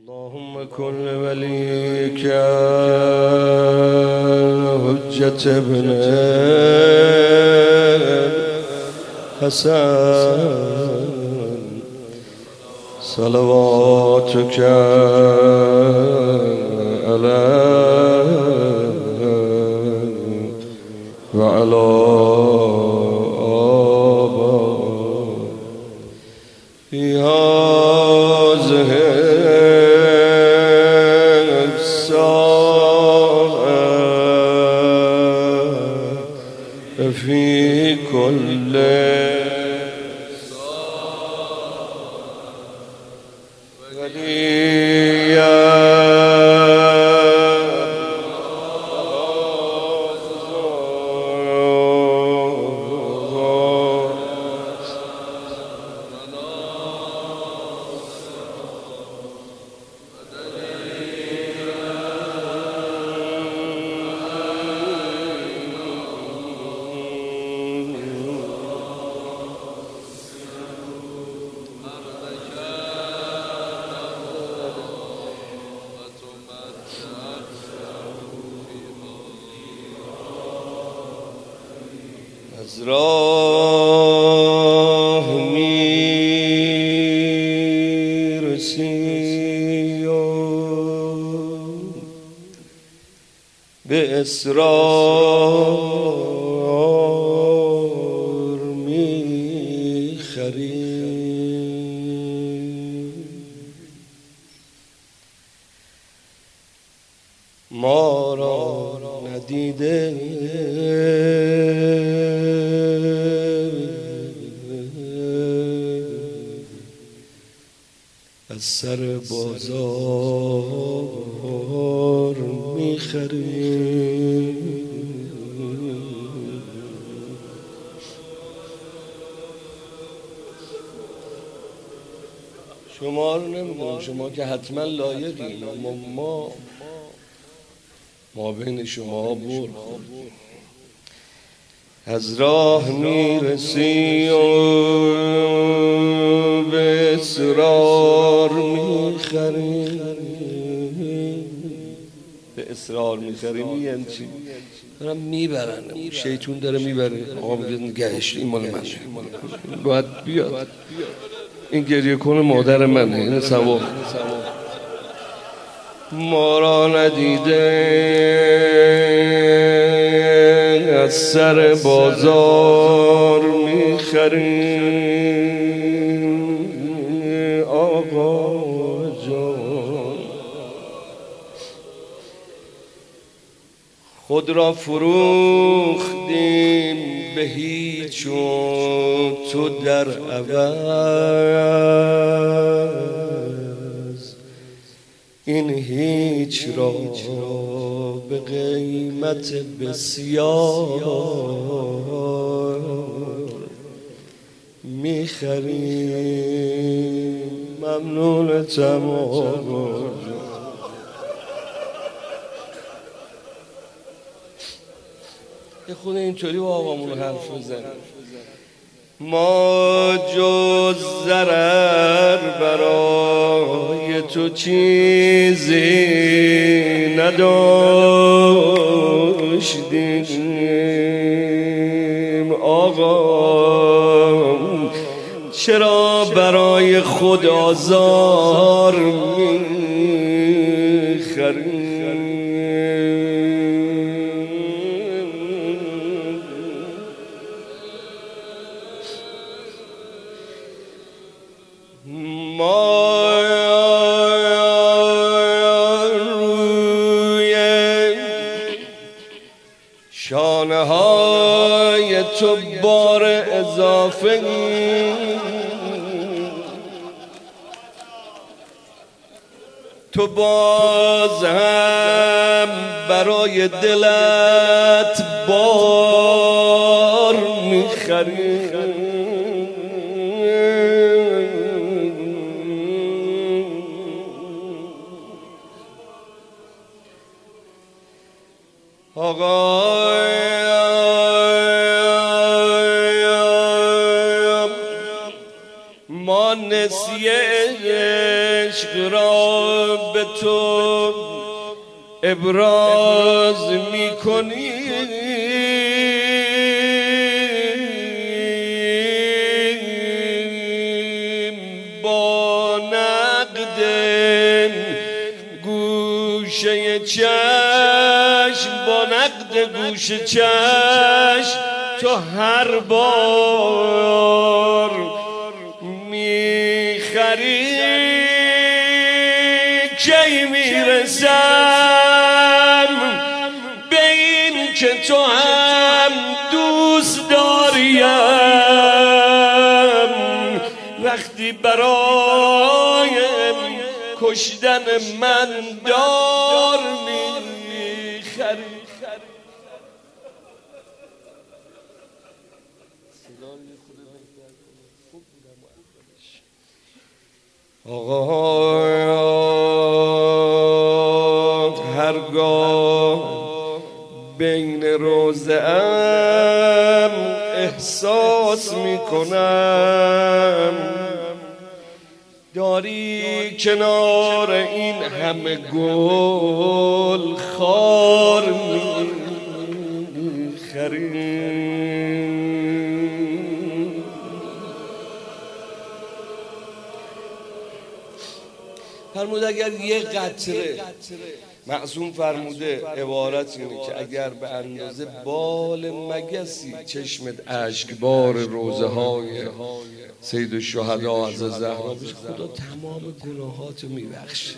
اللهم كن وليك حجة ابن حسن صلواتك عليه وعلى آبائه في هذه الساعة في كل از راه میرسی و به اصرار میخری ما را ندیده از سر بازار میخری شما رو نمیدونم، شما که حتما لایقین، ما بین شما بود از راه میرسی و به اصرار میخری. به اصرار میخری یعنی چی؟ دارم میبرن، شیطون داره میبره، آقا میگه نگهش، این مال من باید بیاد، این گریه کنه مادر منه، این ثواب. ما را ندیده از سر بازار میخریم آقا جان، خود را فروختیم به هیچ و تو در عوض این هیچ را به قیمت بسیار میخریم. ممنونتم آقا. یه خود اینطوری با آقامون حرف بزن. ما جز ضرر برای تو چیزی نداشتیم آقا، چرا برای خود آزار میخریم؟ ما روی شانه های تو بار اضافه تو باز هم برای دلت بار میخری. آقا ما نسیه عشق را به تو ابراز میکنی با نقد گوشه چشم، با نقد گوشه چشم تو هر بار میخری. کی میرسم به این که تو هم دوست داریم، وقتی برای کشتن من دار میخری. آقا هرگاه بین روزه ام احساس میکنم داری کنار این همه گل خار میخری. فرمود اگر یه قطره، معصوم فرموده عبارت اینه که اگر به اندازه بال مگسی چشمت اشکبار روزه های سید الشهدا از زهرا بشه، خدا تمام گناهاتو میبخشه.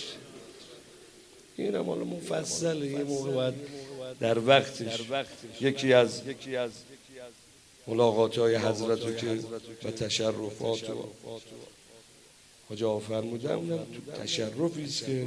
این هم حالا مفصله، یه موقع باید در وقتش یکی از ملاقات های حضرتو که و تشرفات و حاجی آقا فرمودم تو تشرفی است که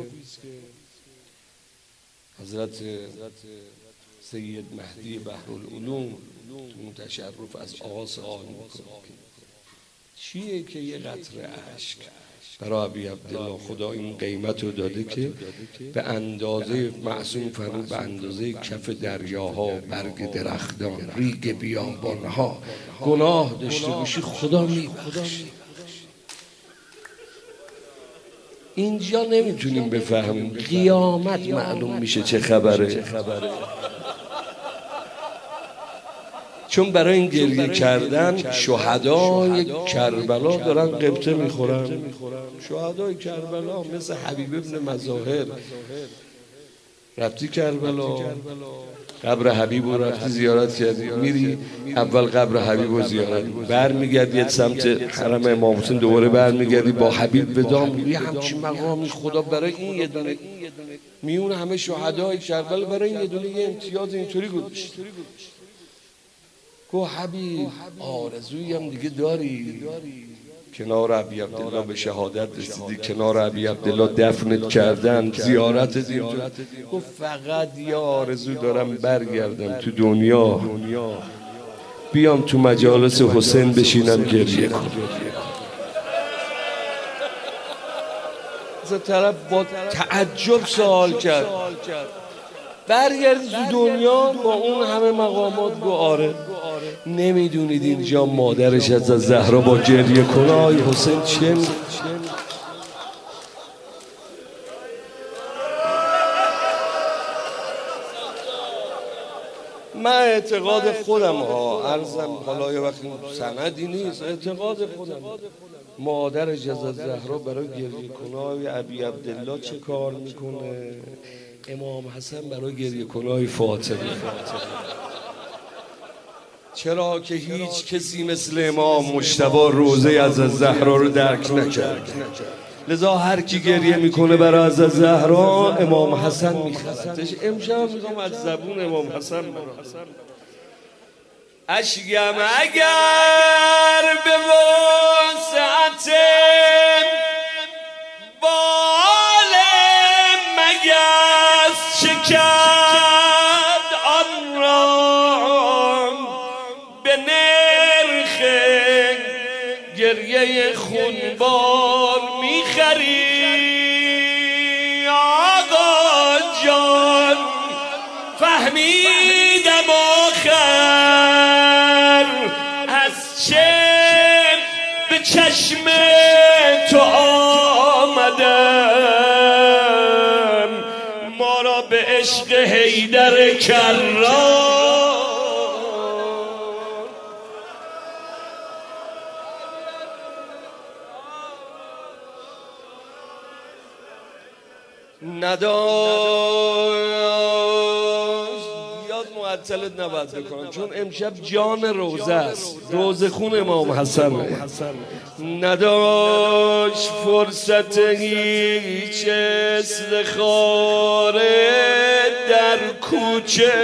حضرت سید مهدی بحرالعلوم تو اون تشرف از آقا سوال میکنه چیه که یه قطره اشک برای ابی عبدالله خدا این قیمت رو داده که به اندازه معصوم فرمود به اندازه کف دریاها، برگ درختان، ریگ بیابانها گناه داشته باشی خدا میبخشه. اینجا نمیتونیم بفهمیم، قیامت معلوم میشه چه خبره. چون برای این گریه کردن شهدای کربلا دارن قبطه میخورن. شهدای کربلا مثل حبیب ابن مظاهر رفتی کربلا، قبر حبیب رو رفتی زیارت کردی، میری اول قبر حبیب رو زیارت برمیگردی سمت حرم امام حسین، دوباره برمیگردی با حبیب ودام. یه همچین مقامی خدا برای این یه دونه میون همه شهدای کربلا برای این یه دونه یه امتیاز اینطوری گذاشت. گو حبیب آرزویی هم دیگه داری؟ کنار ابی عبدالله به شهادت رسیدی، کنار ابی عبدالله دفنت کردن، زیارت دیدی. گفت فقط یه آرزو دارم برگردم تو دنیا، بیام تو مجالس حسین بشینم گریه کنم. از طرف با تعجب سوال کرد برگردی تو دنیا با اون همه مقامات؟ گو آره. نمیدونید اینجا مادرش از زهرا با گریه کنه آی حسین چه من اعتقاد خودم عرضم، حالا یه وقتی سندی نیست، اعتقاد خودم مادر جزا زهرا برای گریه کنای ابی عبدالله چه کار میکنه؟ امام حسن برای گریه کنای فاطمه. چرا که هیچ کسی مثل امام مجتبی روزه از زهرا رو درک نکرد، لذا هر کی گریه میکنه برای از زهرا امام حسن میخوادش. امشب میخوام از زبون امام حسن اشکم اگر به وسعت بال مگس شکد آن را به نرخ گریه خونبار میخری. آقا جان فهمیدم آخر از چه به چشم تو آمدم، عشق حیدر کرار. نداشت یاد معطلت نباید بکنم چون امشب جان روزه است، روزه خون امام حسنه. نداشت فرصت هیچ استخاره در کوچه،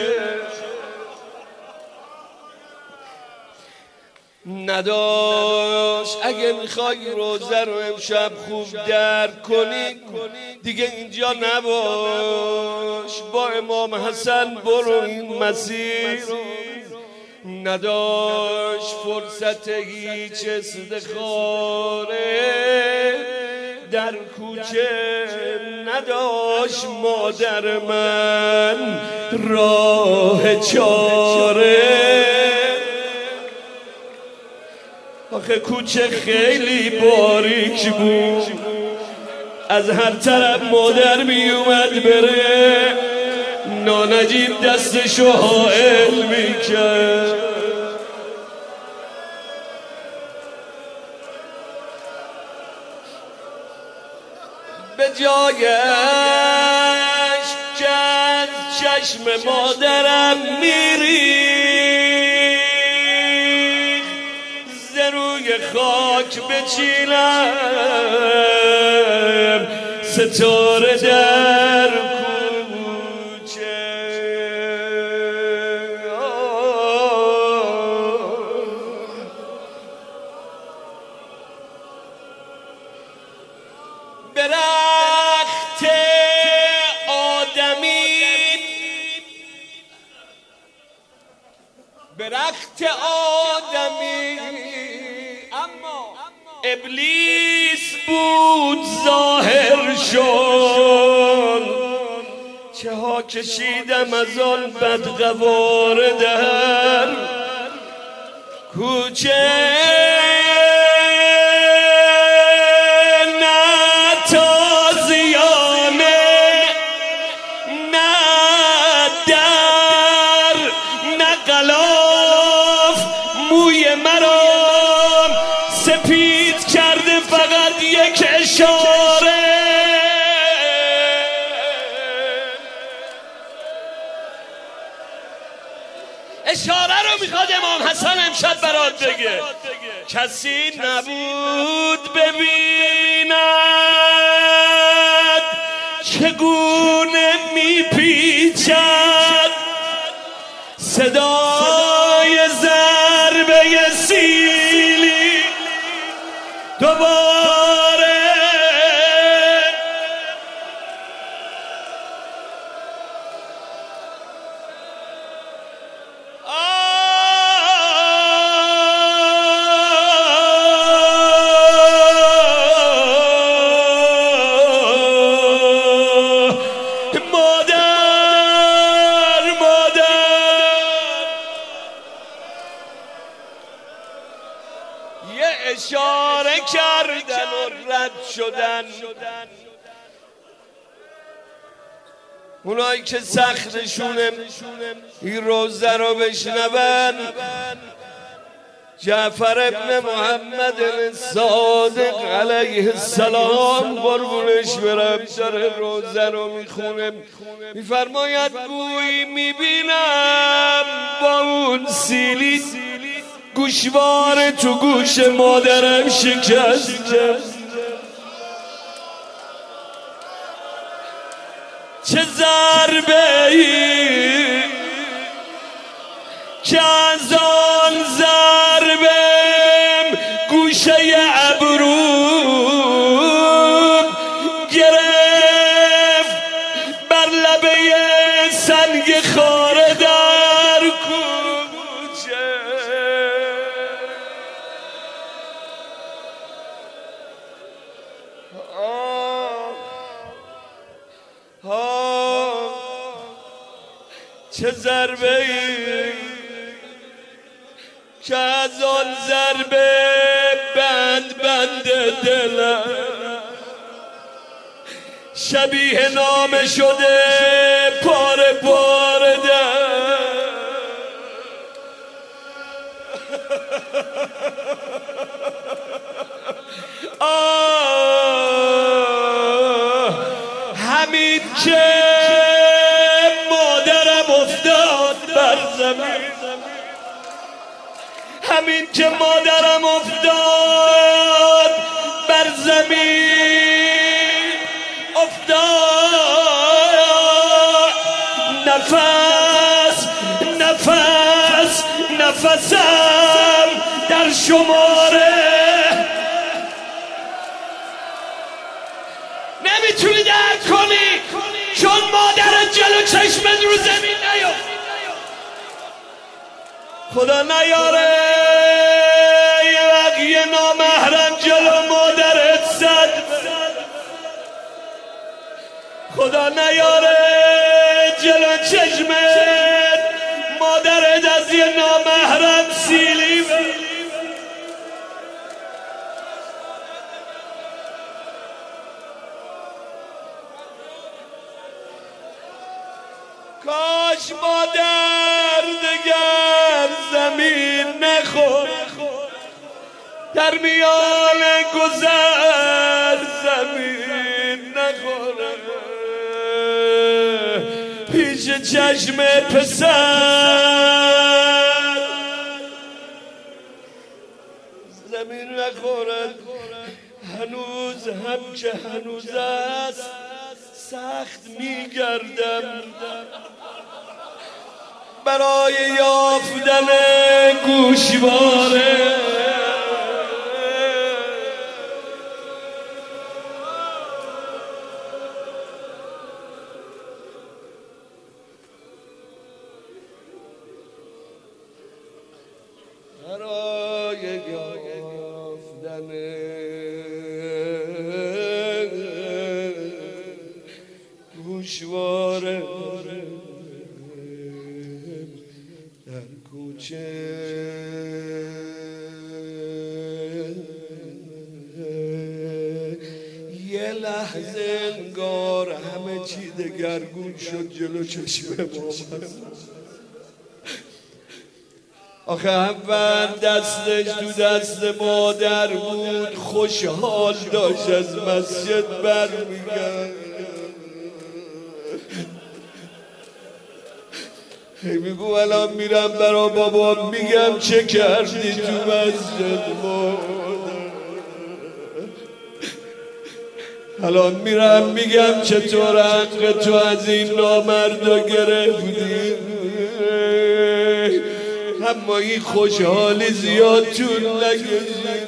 نداشت. اگه میخوای روزه رو امشب خوب درک کنی دیگه اینجا نباش، با امام حسن برو این مسیر. نداشت فرصت هیچ استخاره در کوچه، نداشت مادر من راه چاره. آخه کوچه خیلی باریک بود، از هر طرف مادر می اومد بره، نانجیب دستشو حائل می کرد. به جایش که از چشم مادرم میری خاک بچینم ستاره در کوچه. برخت آدمی، برخت آدمی ابلیس بود ظاهر شد. چه ها کشیدم از آن بدقواره در کوچه. نه تازیانه نه در نه غلاف موی مرا سپید کرده، فقط یک اشاره. اشاره رو میخواد امام حسن امشب برات بگه. کسی نبود ببیند چگونه میپیچد صدای ضربه سیلی دوباره. اشاره کردن و رد شدن. اونایی که سختشونه این روزه رو بشنون، جعفر ابن محمد صادق علیه السلام قربونش برم داره روزه رو میخونه، میفرماید بویی میبینم با اون سیلی گوشوار تو گوش مادرم شکسته. چه ضربه ای که از آن ضربه گوشه ابروم گرفت بر لبه سنگ خاره در کوچه. چه ضربه ای که از آن ضربه بند دلم شبیه نامه شده پاره پاره در همین که مادرم افتاد بر زمین، همین که مادرم افتاد بر زمین، افتاد نفس نفس نفسم در شماره، نمیتونی درک کنی چون مادرت جلو چشمت رو زمین نیفت. خدا نیاره یه وقت یه نامحرم جلو مادرت صد، خدا نیاره جلو چشمت مادرت از یه نامحرم سیلی. کاش مادر دگر زمین نخور، در میان گذر زمین نخوره، پیش چشم پسر زمین نخورد. هنوز هم که هنوز است سخت میگردم برای یافتن گوشواره، برای یافتن گوشواره در کوچه یه لحظه انگار همه چی دگرگون شد جلو چشم ما. آخه اول دستش تو دست مادر بود، خوشحال داشت از مسجد برمیگشت، میگو الان میرم برا بابا میگم چه کردی تو مسجد مادر، الان میرم میگم چطور حق تو از این نامردا گرفتی. اما این خوشحالی زیاد طول نکشید.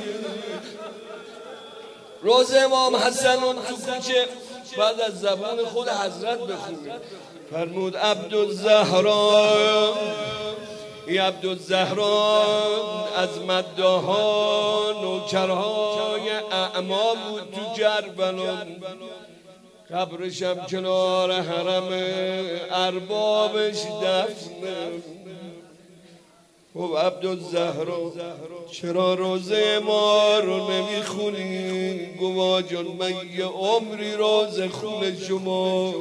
روز امام حسن تو کوچه بعد از زبان خود حضرت بخونید فرمود عبدالزهرا، ای عبدالزهرا از مداها نوکرهای اعما بود تو کربلا، قبرشم کنار حرم اربابش دفنه. خب عبدالزهرا چرا روزه ما رو نمیخونی؟ گوا جان من یه عمری روزه خون شما،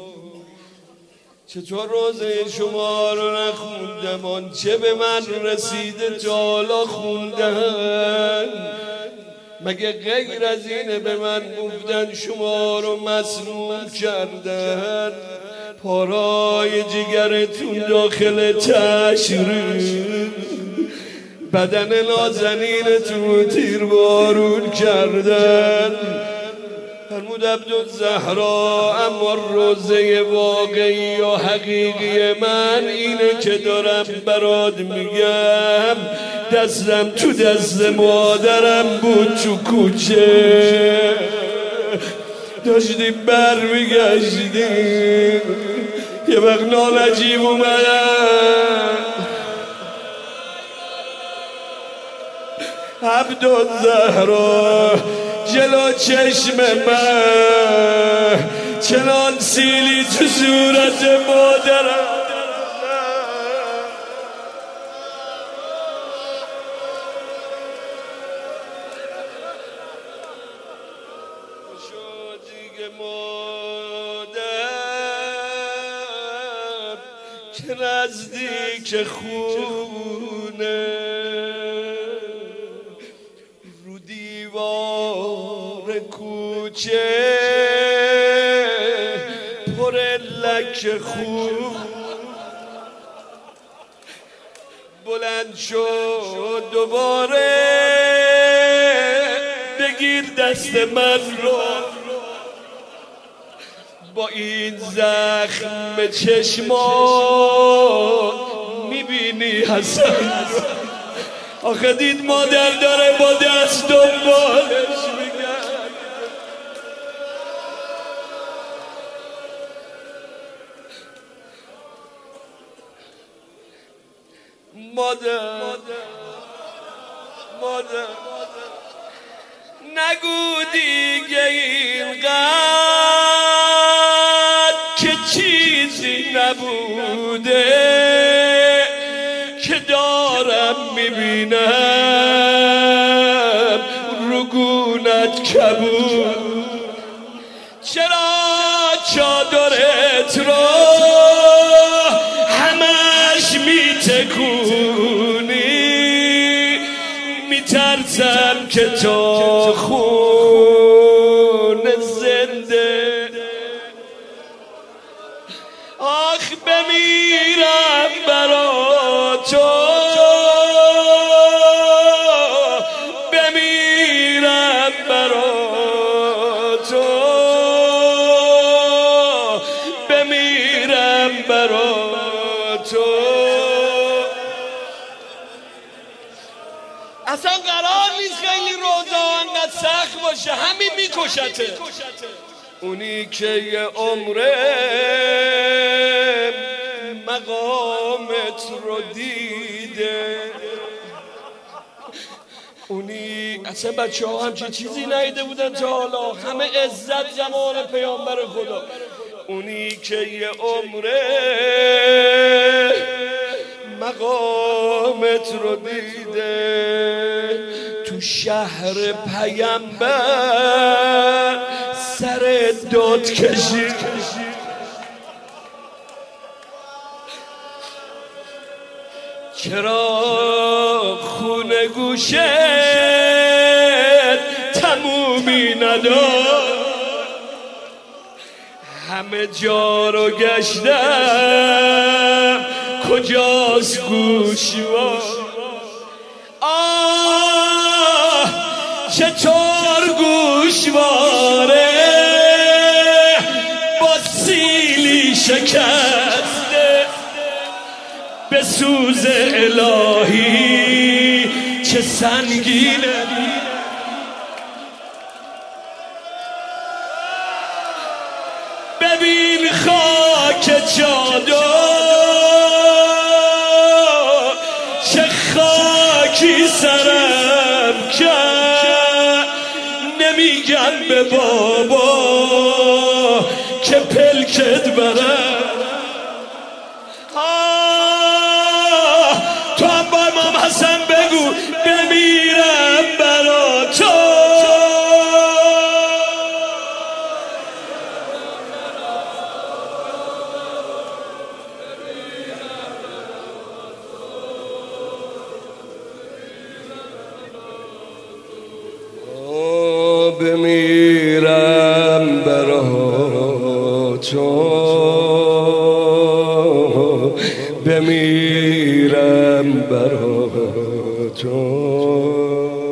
چطور روزه شما رو نخوندم؟ آنچه به من رسیده تا حالا خوندن، مگه غیر از اینه به من گفتن شما رو مسموم کردن؟ پارای جگرتون داخل تشریف، بدن نازنینتون تیر بارون کردن. فرمود عبدالزهرا اما روزه واقعی و حقیقی من اینه که دارم برات میگم، دستم تو دست مادرم بود تو کوچه، داشتیم برمیگشتیم یه وقت نالجیب اومدم عبدالزهرا جلو چشم من چنان سیلی تو صورت مادرم، دیگه ما که نزدیک خونه رو دیوار کوچه پر لک خون بلند شد دوباره بگیر دست من رو با این زخم چشما میبینی حسن آخه دید مادر داره با دست دنبالش میگرد مادر نگو دیگه اینقدر که چیزی نبوده که دارم میبینم رو گونت کبود چرا چادرت رو همش میتکونی میترسم که تا خون زنده آخ بمیرم برا تو بمیرم برا تو بمیرم برا تو اصلا قرار نیست خیلی روزا انقدر سخت باشه همین میکشته اونی که یه عمره مقامت رو دیده اونی اصلا بچه ها همچین چیزی ندیده بودن تا حالا همه عزت زمان پیامبر خدا اونی که یه عمره مقامت رو دیده تو شهر پیامبر سر داد کشید چرا خونه گوشت تمومی ندار همه جا رو گشتم کجاست گوشوار چطور گوشواره با سیلی شکسته به سوز الهی چه سنگینه ببین خاک چادر چه خاکی سرم کرد نمیگم به بابا که پلکت برم تو هم با امام حسن بگو بمیرم برا تو بمیرم برا تو بمیرم برا تو